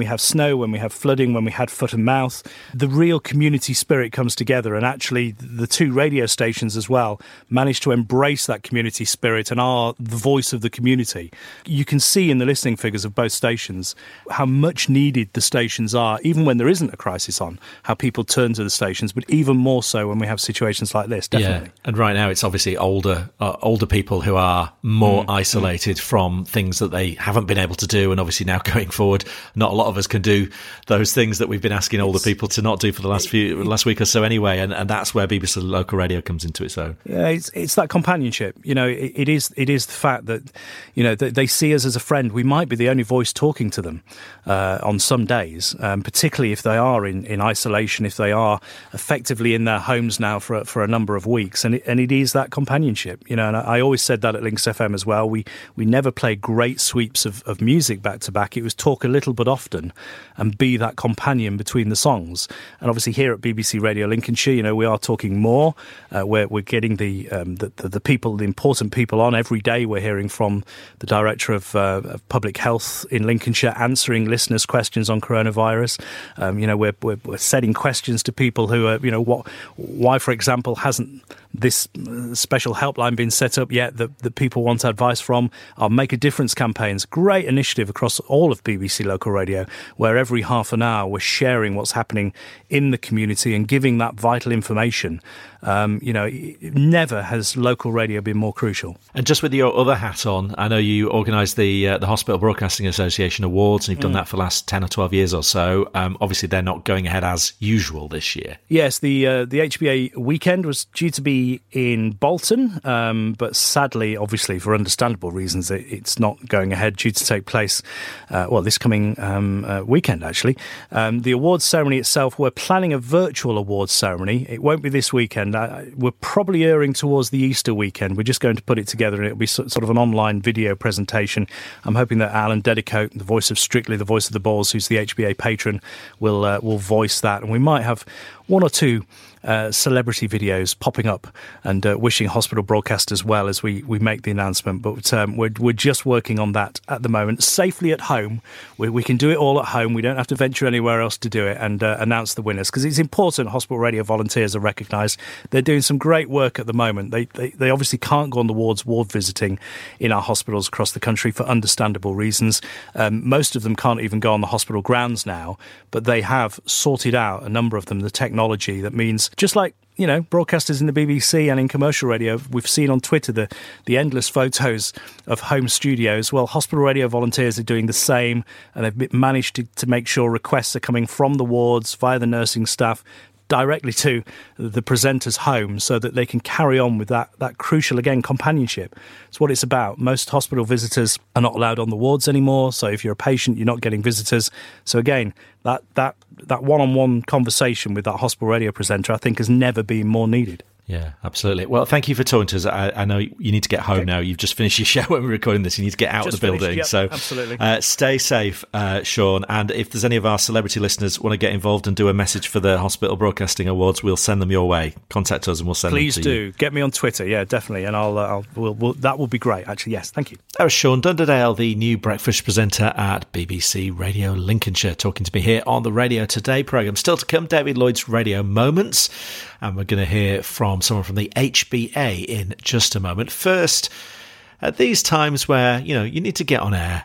snow, when we have flooding, when we had foot and mouth. The real community spirit comes together, and actually the two radio stations as well managed to embrace that community spirit and are the voice of the community. You can see in the listening figures of both stations how much needed the stations are, even when there isn't a crisis on, how people turn to the stations, but even more so when we have situations like this, definitely. Yeah. And right now it's obviously older uh, older people who are more mm. isolated mm. from things that they haven't been able to do, and obviously now going forward, not a lot of us can do those things that we've been asking older it's, people to not do for the last few last week or so anyway, and, and that's where B B C Local Radio comes into its own. Yeah, it's it's that companionship. You know, it, it is it is the fact that, you know, they, they see us as a friend. We might be the only voice talking to them uh, on some days, um, particularly if they are in, in isolation, if they are effectively in their homes now for for a number of weeks, and it, and it is that companionship. You know, and I, I always said that at Links F M as well. We we never play great sweeps of, of music back to back. It was talk a little but often, and be that companion between the songs. And obviously here at B B C Radio Lincolnshire, you know, we are talking more. Uh, we're we're getting the, um, the the the people, the important people on every day. We're hearing from the director of, uh, of public health in Lincolnshire, answering listeners' questions on coronavirus. Um, you know, we're, we're we're setting questions to people who are, you know, what why, for example, hasn't this special helpline been set up yet that, that people want advice from? Our Make a Difference campaigns, great initiative across all of B B C Local Radio, where every half an hour we're sharing what's happening in the community and giving that vital information. Um, you know, never has local radio been more crucial. And just with your other hat on, I know you organised the uh, the Hospital Broadcasting Association Awards, and you've done mm. that for the last ten or twelve years or so. Um, obviously, they're not going ahead as usual this year. Yes, the uh, the H B A weekend was due to be in Bolton, um, but sadly, obviously, for understandable reasons, it, it's not going ahead, due to take place, uh, well, this coming um, uh, weekend, actually. Um, the awards ceremony itself, we're planning a virtual awards ceremony. It won't be this weekend. I, we're probably erring towards the Easter weekend. We're just going to put it together, and it'll be sort of an online video presentation. I'm hoping that Alan Dedicoat, the voice of Strictly, the voice of the Balls, who's the H B A patron, will uh, will voice that, and we might have one or two uh, celebrity videos popping up and uh, wishing hospital broadcasters well as we, we make the announcement. But um, we're we're just working on that at the moment, safely at home. We, we can do it all at home. We don't have to venture anywhere else to do it and uh, announce the winners, because it's important. Hospital radio volunteers are recognised. They're doing some great work at the moment. They, they they obviously can't go on the wards ward visiting in our hospitals across the country for understandable reasons. Um, most of them can't even go on the hospital grounds now, but they have sorted out, a number of them, the technology that means, just like, you know, broadcasters in the B B C and in commercial radio, we've seen on Twitter the, the endless photos of home studios. Well, hospital radio volunteers are doing the same, and they've managed to, to make sure requests are coming from the wards via the nursing staff directly to the presenter's home, so that they can carry on with that, that crucial, again, companionship. It's what it's about. Most hospital visitors are not allowed on the wards anymore, so if you're a patient, you're not getting visitors. So again, that that that one-on-one conversation with that hospital radio presenter, I think, has never been more needed. Yeah, absolutely. Well, thank you for talking to us. I, I know you need to get home okay. now. You've just finished your show when we're recording this. You need to get out just of the building. Finished, yep, so absolutely. Uh, stay safe, uh, Sean. And if there's any of our celebrity listeners want to get involved and do a message for the Hospital Broadcasting Awards, we'll send them your way. Contact us and we'll send Please them to do. you. Get me on Twitter. Yeah, definitely. And I'll, uh, I'll we'll, we'll, that will be great, actually. Yes, thank you. That was Sean Dunderdale, the new breakfast presenter at B B C Radio Lincolnshire, talking to me here on the Radio Today programme. Still to come, David Lloyd's Radio Moments. And we're going to hear from someone from the H B A in just a moment. First, at these times where, you know, you need to get on air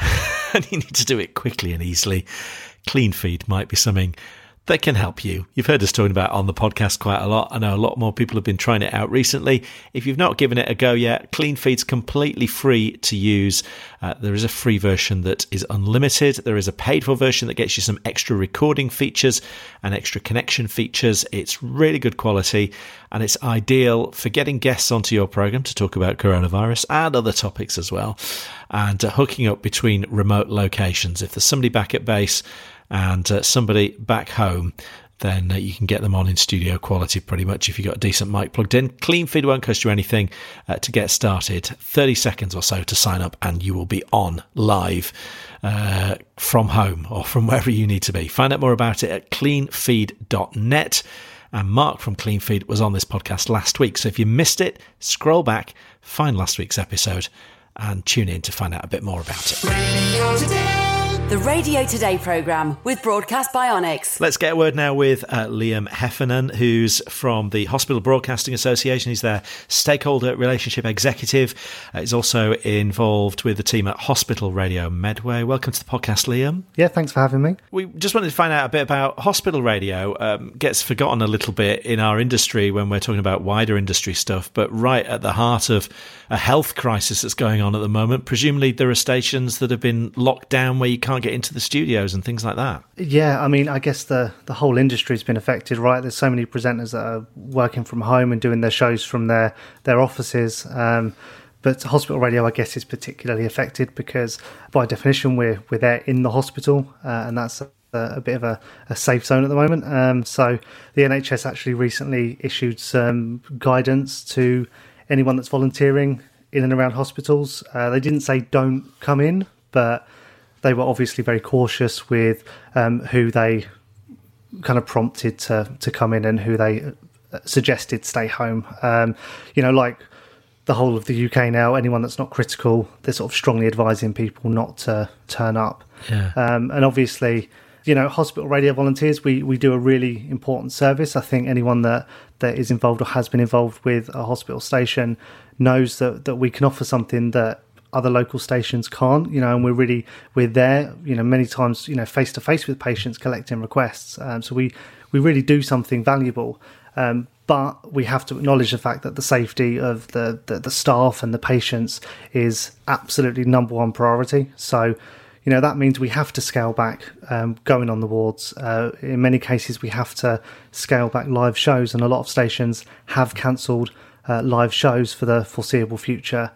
and you need to do it quickly and easily, Clean Feed might be something that can help you. You've heard us talking about it on the podcast quite a lot. I know a lot more people have been trying it out recently. If you've not given it a go yet, Clean Feed's completely free to use. Uh, there is a free version that is unlimited. There is a paid for version that gets you some extra recording features and extra connection features. It's really good quality, and it's ideal for getting guests onto your program to talk about coronavirus and other topics as well, and uh, hooking up between remote locations. If there's somebody back at base and uh, somebody back home, then uh, you can get them on in studio quality pretty much if you've got a decent mic plugged in. Clean Feed won't cost you anything uh, to get started. thirty seconds or so to sign up, and you will be on live uh, from home or from wherever you need to be. Find out more about it at clean feed dot net. And Mark from Clean Feed was on this podcast last week. So if you missed it, scroll back, find last week's episode, and tune in to find out a bit more about it. Radio Today. The Radio Today programme with Broadcast Bionics. Let's get a word now with uh, Liam Heffernan, who's from the Hospital Broadcasting Association. He's their stakeholder relationship executive. Uh, he's also involved with the team at Hospital Radio Medway. Welcome to the podcast, Liam. Yeah, thanks for having me. We just wanted to find out a bit about hospital radio. Um, gets forgotten a little bit in our industry when we're talking about wider industry stuff, but right at the heart of a health crisis that's going on at the moment, presumably there are stations that have been locked down where you can't get into the studios and things like that. Yeah, I mean, I guess the, the whole industry's been affected, right? There's so many presenters that are working from home and doing their shows from their, their offices. Um, but hospital radio, I guess, is particularly affected because by definition, we're, we're there in the hospital, uh, and that's a, a bit of a, a safe zone at the moment. Um, so the N H S actually recently issued some guidance to anyone that's volunteering in and around hospitals. Uh, they didn't say don't come in, but they were obviously very cautious with um, who they kind of prompted to, to come in and who they suggested stay home. Um, you know, like the whole of the U K now, anyone that's not critical, they're sort of strongly advising people not to turn up. Yeah. Um, and obviously, you know, hospital radio volunteers, we, we do a really important service. I think anyone that, that is involved or has been involved with a hospital station knows that, that we can offer something that other local stations can't, you know, and we're really, we're there, you know, many times, you know, face to face with patients collecting requests. Um, so we, we really do something valuable. Um, but we have to acknowledge the fact that the safety of the, the, the staff and the patients is absolutely number one priority. So, you know, that means we have to scale back um, going on the wards. Uh, in many cases, we have to scale back live shows, and a lot of stations have cancelled uh, live shows for the foreseeable future.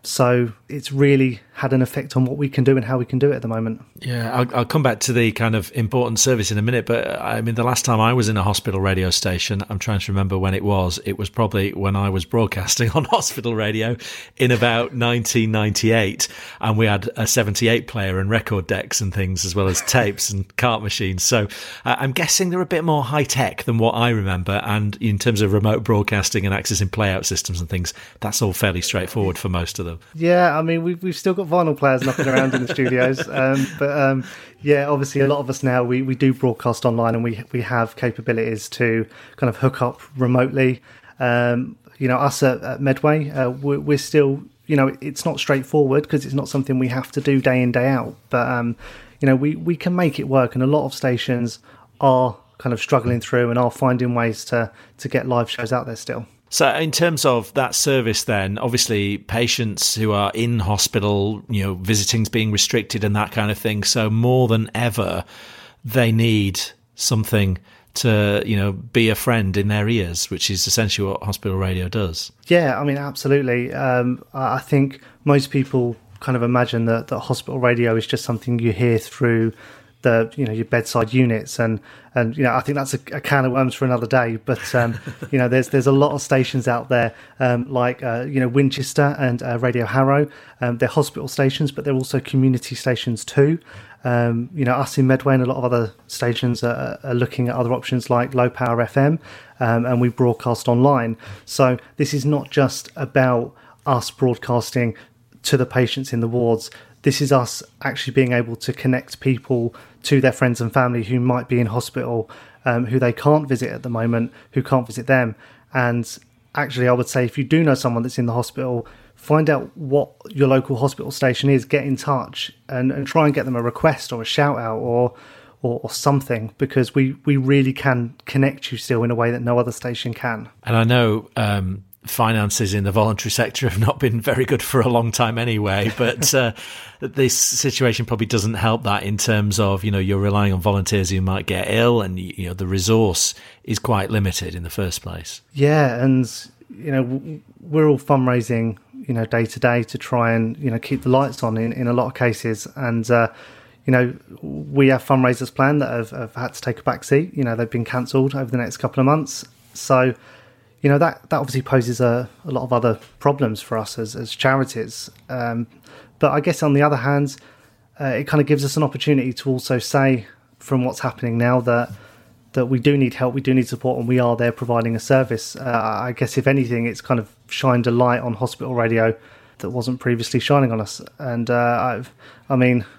So it's really had an effect on what we can do and how we can do it at the moment. Yeah, I'll, I'll come back to the kind of important service in a minute, but I mean, the last time I was in a hospital radio station, I'm trying to remember when it was, it was probably when I was broadcasting on hospital radio in about nineteen ninety-eight, and we had a seventy-eight player and record decks and things, as well as tapes and cart machines. So uh, I'm guessing they're a bit more high-tech than what I remember, and in terms of remote broadcasting and accessing playout systems and things, that's all fairly straightforward for most of them. Yeah, I mean, we've, we've still got vinyl players knocking around in the studios. Um, but um, yeah, obviously a lot of us now, we, we do broadcast online, and we we have capabilities to kind of hook up remotely. Um, you know, us at, at Medway, uh, we're, we're still, you know, it's not straightforward because it's not something we have to do day in, day out. But, um, you know, we, we can make it work, and a lot of stations are kind of struggling through and are finding ways to, to get live shows out there still. So in terms of that service then, obviously patients who are in hospital, you know, visiting's being restricted and that kind of thing. So more than ever, they need something to, you know, be a friend in their ears, which is essentially what hospital radio does. Yeah, I mean, absolutely. Um, I think most people kind of imagine that, that hospital radio is just something you hear through the, you know, your bedside units, and and you know, I think that's a, a can of worms for another day. But um, you know, there's there's a lot of stations out there, um, like uh, you know, Winchester and uh, Radio Harrow. Um, they're hospital stations, but they're also community stations too. Um, you know, us in Medway and a lot of other stations are, are looking at other options like low power F M, um, and we broadcast online. So this is not just about us broadcasting to the patients in the wards. This is us actually being able to connect people to their friends and family who might be in hospital, um, who they can't visit at the moment, who can't visit them. And actually, I would say if you do know someone that's in the hospital, find out what your local hospital station is, get in touch and, and try and get them a request or a shout out or or, or something, because we, we really can connect you still in a way that no other station can. And I know um, finances in the voluntary sector have not been very good for a long time anyway, but uh, this situation probably doesn't help that in terms of, you know, you're relying on volunteers who might get ill, and, you know, the resource is quite limited in the first place. Yeah, and, you know, we're all fundraising, you know, day to day to try and, you know, keep the lights on in, in a lot of cases. And, uh, you know, we have fundraisers planned that have, have had to take a back seat. You know, they've been cancelled over the next couple of months. So, you know, that, that obviously poses a, a lot of other problems for us as, as charities. Um, but I guess on the other hand, uh, it kind of gives us an opportunity to also say, from what's happening now, that that we do need help, we do need support, and we are there providing a service. Uh, I guess, if anything, it's kind of shined a light on hospital radio that wasn't previously shining on us. And uh, I've, I mean,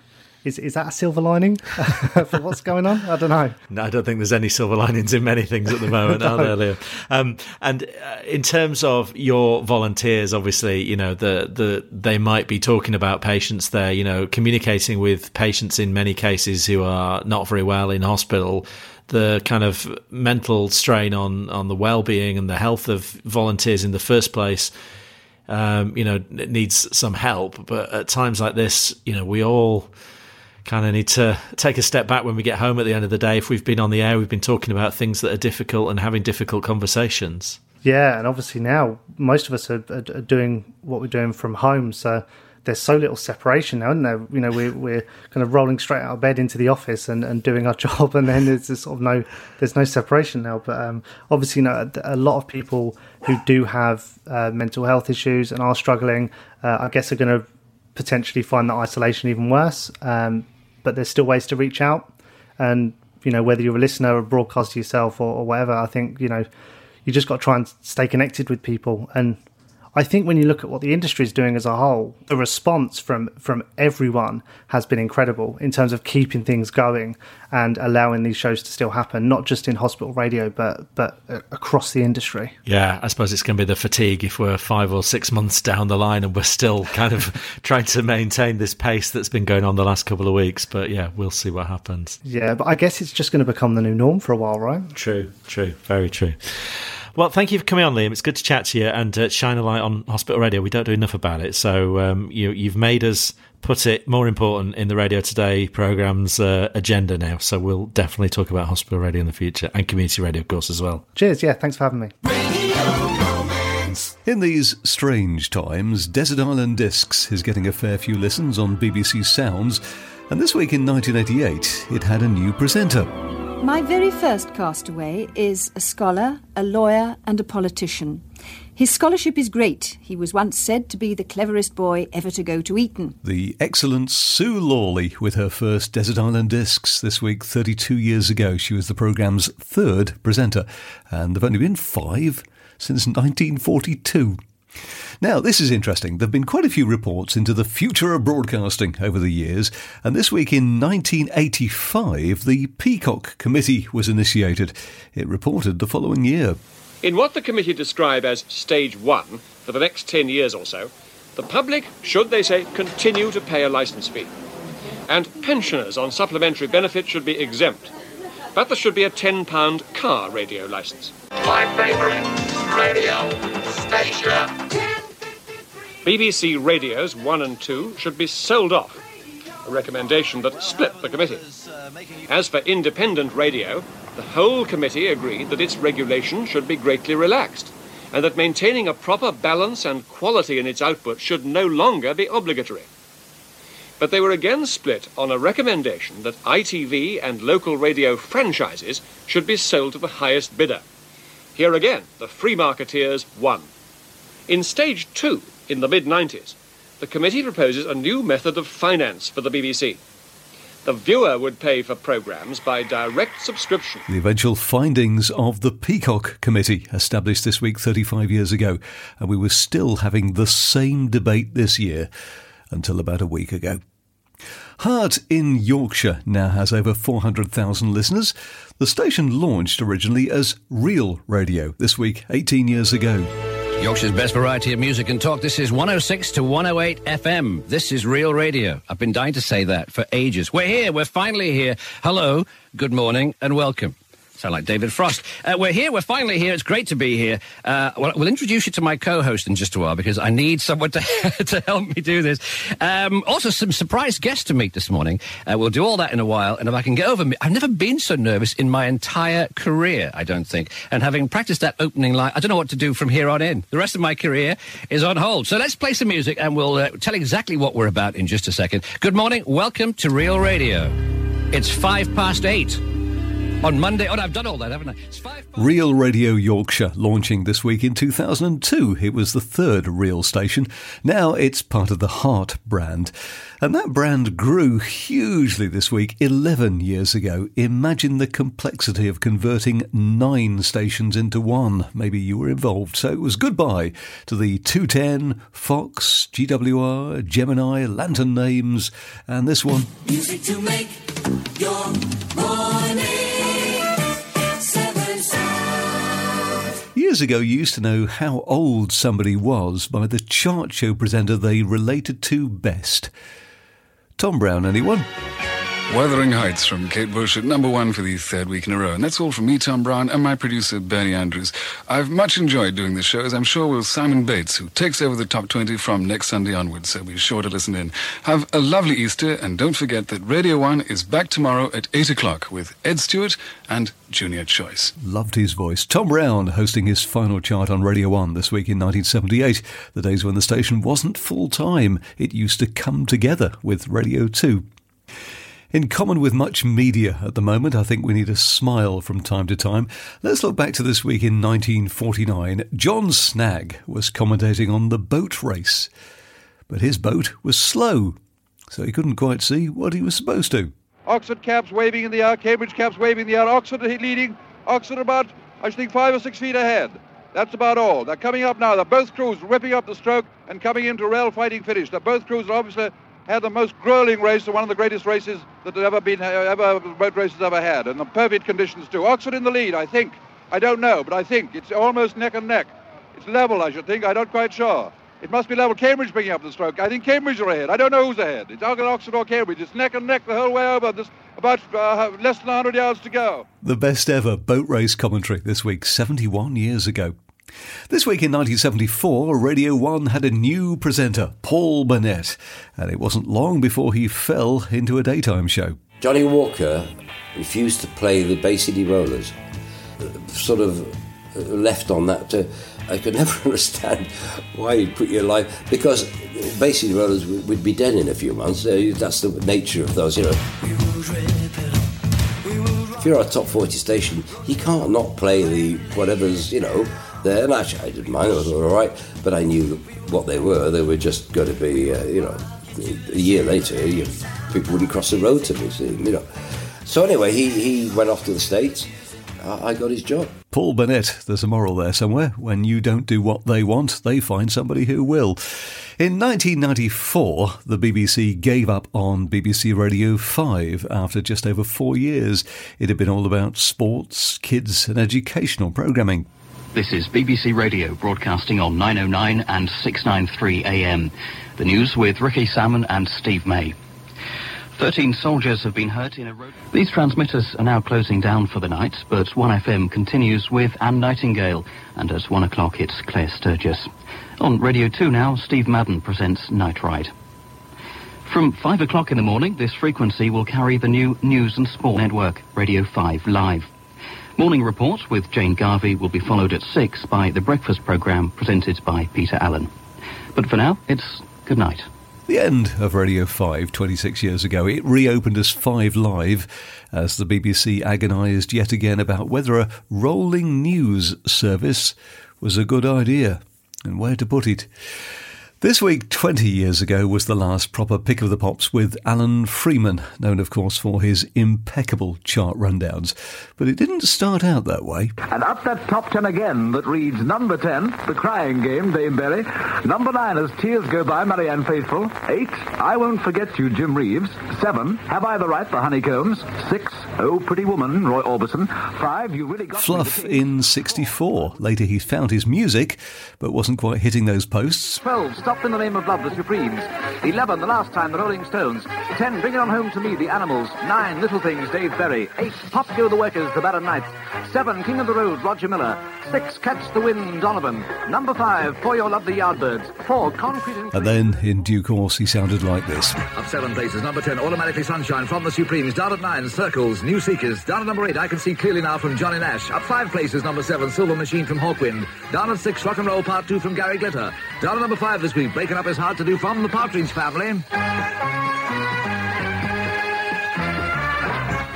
Is is that a silver lining for what's going on? I don't know. No, I don't think there's any silver linings in many things at the moment, no. Are there, Liam? Um, and uh, in terms of your volunteers, obviously, you know, the the they might be talking about patients there, you know, communicating with patients in many cases who are not very well in hospital. The kind of mental strain on on the well-being and the health of volunteers in the first place, um, you know, it needs some help. But at times like this, you know, we all kind of need to take a step back when we get home at the end of the day. If we've been on the air, we've been talking about things that are difficult and having difficult conversations. Yeah, and obviously now most of us are, are doing what we're doing from home, so there's so little separation now, isn't there? You know, we're we're kind of rolling straight out of bed into the office and, and doing our job, and then there's sort of no there's no separation now. But um, obviously, you know, a lot of people who do have uh, mental health issues and are struggling, uh, I guess, are going to potentially find that isolation even worse. Um, but there's still ways to reach out, and you know, whether you're a listener or a broadcaster yourself or, or whatever, I think, you know, you just got to try and stay connected with people. And I think when you look at what the industry is doing as a whole, the response from, from everyone has been incredible in terms of keeping things going and allowing these shows to still happen, not just in hospital radio, but but across the industry. Yeah, I suppose it's going to be the fatigue if we're five or six months down the line and we're still kind of trying to maintain this pace that's been going on the last couple of weeks. But yeah, we'll see what happens. Yeah, but I guess it's just going to become the new norm for a while, right? True, true, very true. Well, thank you for coming on, Liam. It's good to chat to you and uh, shine a light on hospital radio. We don't do enough about it. So um, you, you've made us put it more important in the Radio Today programme's uh, agenda now. So we'll definitely talk about hospital radio in the future, and community radio, of course, as well. Cheers. Yeah, thanks for having me. In these strange times, Desert Island Discs is getting a fair few listens on B B C Sounds. And this week in nineteen eighty-eight, it had a new presenter. My very first castaway is a scholar, a lawyer and a politician. His scholarship is great. He was once said to be the cleverest boy ever to go to Eton. The excellent Sue Lawley with her first Desert Island Discs this week, thirty-two years ago. She was the programme's third presenter, and there have only been five since nineteen forty-two. Now, this is interesting. There have been quite a few reports into the future of broadcasting over the years, and this week in nineteen eighty-five, the Peacock Committee was initiated. It reported the following year. In what the committee describe as stage one, for the next ten years or so, the public should, they say, continue to pay a licence fee. And pensioners on supplementary benefits should be exempt. But there should be a ten pound car radio licence. My favourite radio station. B B C radios one and two should be sold off, a recommendation that split the committee. As for independent radio, the whole committee agreed that its regulation should be greatly relaxed, and that maintaining a proper balance and quality in its output should no longer be obligatory. But they were again split on a recommendation that I T V and local radio franchises should be sold to the highest bidder. Here again, the free marketeers won. In stage two, in the mid nineties, the committee proposes a new method of finance for the B B C. The viewer would pay for programmes by direct subscription. The eventual findings of the Peacock Committee, established this week thirty-five years ago, and we were still having the same debate this year until about a week ago. Hart in Yorkshire now has over four hundred thousand listeners. The station launched originally as Real Radio this week, eighteen years ago. Yorkshire's best variety of music and talk. This is one oh six to one oh eight F M. This is Real Radio. I've been dying to say that for ages. We're here. We're finally here. Hello, good morning, and welcome. Sound like David Frost. Uh, we're here. We're finally here. It's great to be here. Uh, well, we'll introduce you to my co-host in just a while because I need someone to to help me do this. Um, also, some surprise guests to meet this morning. Uh, we'll do all that in a while. And if I can get over me, I've never been so nervous in my entire career, I don't think. And having practiced that opening line, I don't know what to do from here on in. The rest of my career is on hold. So let's play some music and we'll uh, tell exactly what we're about in just a second. Good morning. Welcome to Real Radio. It's five past eight. On Monday, oh, no, I've done all that, haven't I? It's five. Real Radio Yorkshire launching this week in two thousand two. It was the third Real station. Now it's part of the Heart brand. And that brand grew hugely this week, eleven years ago. Imagine the complexity of converting nine stations into one. Maybe you were involved. So it was goodbye to the two ten, Fox, G W R, Gemini, Lantern Names, and this one. Music to make your morning. Years ago, you used to know how old somebody was by the chart show presenter they related to best. Tom Brown, anyone? Wuthering Heights from Kate Bush at number one for the third week in a row. And that's all from me, Tom Brown, and my producer, Bernie Andrews. I've much enjoyed doing this show, as I'm sure will Simon Bates, who takes over the top twenty from next Sunday onwards, so be sure to listen in. Have a lovely Easter, and don't forget that Radio one is back tomorrow at eight o'clock with Ed Stewart and Junior Choice. Loved his voice. Tom Brown hosting his final chart on Radio one this week in nineteen seventy-eight, the days when the station wasn't full-time. It used to come together with Radio two. In common with much media at the moment, I think we need a smile from time to time. Let's look back to this week in nineteen forty-nine. John Snagg was commentating on the boat race. But his boat was slow, so he couldn't quite see what he was supposed to. Oxford caps waving in the air, Cambridge caps waving in the air. Oxford leading, Oxford about, I think, five or six feet ahead. That's about all. They're coming up now. They're both crews ripping up the stroke and coming into a rail fighting finish. They're both crews are obviously had the most grueling race, one of the greatest races that have ever been, ever boat races ever had, and the perfect conditions too. Oxford in the lead, I think. I don't know, but I think it's almost neck and neck. It's level, I should think. I'm not quite sure. It must be level. Cambridge picking up the stroke. I think Cambridge are ahead. I don't know who's ahead. It's either Oxford or Cambridge. It's neck and neck the whole way over. There's about uh, less than one hundred yards to go. The best ever boat race commentary this week, seventy-one years ago. This week in nineteen seventy-four, Radio one had a new presenter, Paul Burnett, and it wasn't long before he fell into a daytime show. Johnny Walker refused to play the Bay City Rollers, sort of left on that. Uh, I could never understand why you'd put your life, because Bay City Rollers would be dead in a few months. Uh, that's the nature of those, you know. If you're a top forty station, you can't not play the whatever's, you know, there. And actually, I didn't mind, I was all right, but I knew what they were. They were just going to be, uh, you know, a year later, you, people wouldn't cross the road to me, so, you know. So anyway, he, he went off to the States. I, I got his job. Paul Burnett, there's a moral there somewhere. When you don't do what they want, they find somebody who will. In nineteen ninety-four, the B B C gave up on B B C Radio five after just over four years. It had been all about sports, kids and educational programming. This is B B C Radio, broadcasting on nine oh nine and six ninety-three A M. The news with Ricky Salmon and Steve May. Thirteen soldiers have been hurt in a road... These transmitters are now closing down for the night, but one F M continues with Anne Nightingale, and at one o'clock it's Claire Sturgis. On Radio two now, Steve Madden presents Night Ride. From five o'clock in the morning, this frequency will carry the new News and Sport Network, Radio five Live. Morning Report with Jane Garvey will be followed at six by the breakfast programme presented by Peter Allen. But for now, it's good night. The end of Radio five twenty-six years ago. It reopened as five Live as the B B C agonised yet again about whether a rolling news service was a good idea and where to put it. This week, twenty years ago, was the last proper Pick of the Pops with Alan Freeman, known, of course, for his impeccable chart rundowns. But it didn't start out that way. And up that top ten again that reads number ten, The Crying Game, Dame Berry. Number nine, As Tears Go By, Marianne Faithfull. Eight, I Won't Forget You, Jim Reeves. Seven, Have I the Right, The Honeycombs. Six, Oh Pretty Woman, Roy Orbison. Five, You Really Got Fluff in sixty-four. Later he found his music, but wasn't quite hitting those posts. Twelve, Stop in the Name of Love, The Supremes. Eleven, The Last Time, The Rolling Stones. Ten, Bring It On Home to Me, The Animals. Nine, Little Things, Dave Berry. Eight, Pop Go the Workers, The Barren Knights. Seven, King of the Road, Roger Miller. Six, Catch the Wind, Donovan. Number five, For Your Love, The Yardbirds. Four, Concrete and... And then, in due course, he sounded like this. Up seven places, number ten, Automatically Sunshine from The Supremes. Down at nine, Circles, New Seekers. Down at number eight, I Can See Clearly Now from Johnny Nash. Up five places, number seven, Silver Machine from Hawkwind. Down at six, Rock and Roll Part two from Gary Glitter. Down at number five this week, Breaking Up Is Hard to Do from the Partridge Family.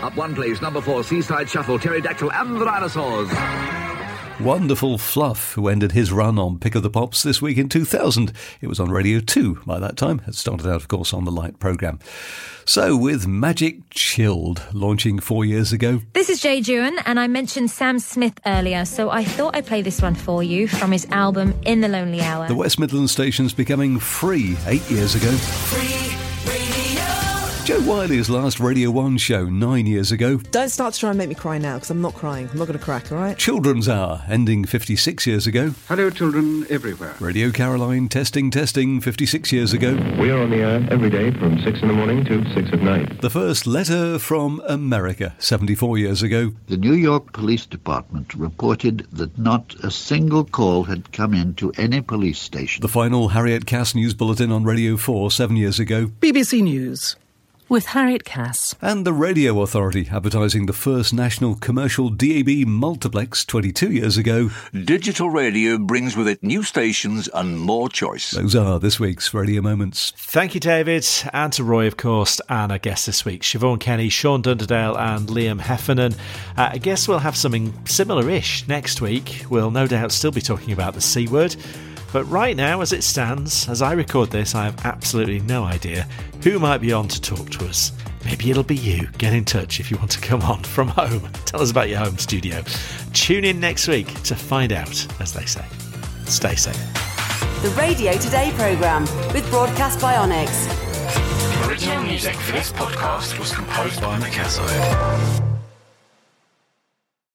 Up one place, number four, Seaside Shuffle, Pterodactyl and the Dinosaurs. Wonderful Fluff, who ended his run on Pick of the Pops this week in two thousand. It was on Radio two by that time. It started out, of course, on the Light programme. So, with Magic Chilled launching four years ago. This is Jay Dewan, and I mentioned Sam Smith earlier, so I thought I'd play this one for you from his album In the Lonely Hour. The West Midlands station's becoming free eight years ago. Free Radio. Joe Wiley's last Radio one show nine years ago. Don't start to try and make me cry now, because I'm not crying. I'm not going to crack, all right? Children's Hour, ending fifty-six years ago. Hello, children everywhere. Radio Caroline, testing, testing, fifty-six years ago. We are on the air every day from six in the morning to six at night. The first letter from America, seventy-four years ago. The New York Police Department reported that not a single call had come in to any police station. The final Harriet Cass News Bulletin on Radio four, seven years ago. B B C News. With Harriet Cass. And the Radio Authority advertising the first national commercial D A B multiplex twenty-two years ago. Digital radio brings with it new stations and more choice. Those are this week's Radio Moments. Thank you, David, and to Roy, of course, and our guests this week, Siobhan Kenny, Sean Dunderdale and Liam Heffernan. Uh, I guess we'll have something similar-ish next week. We'll no doubt still be talking about the C word. But right now, as it stands, as I record this, I have absolutely no idea who might be on to talk to us. Maybe it'll be you. Get in touch if you want to come on from home. Tell us about your home studio. Tune in next week to find out, as they say. Stay safe. The Radio Today programme with Broadcast Bionics. Original music for this podcast was composed by Picasso.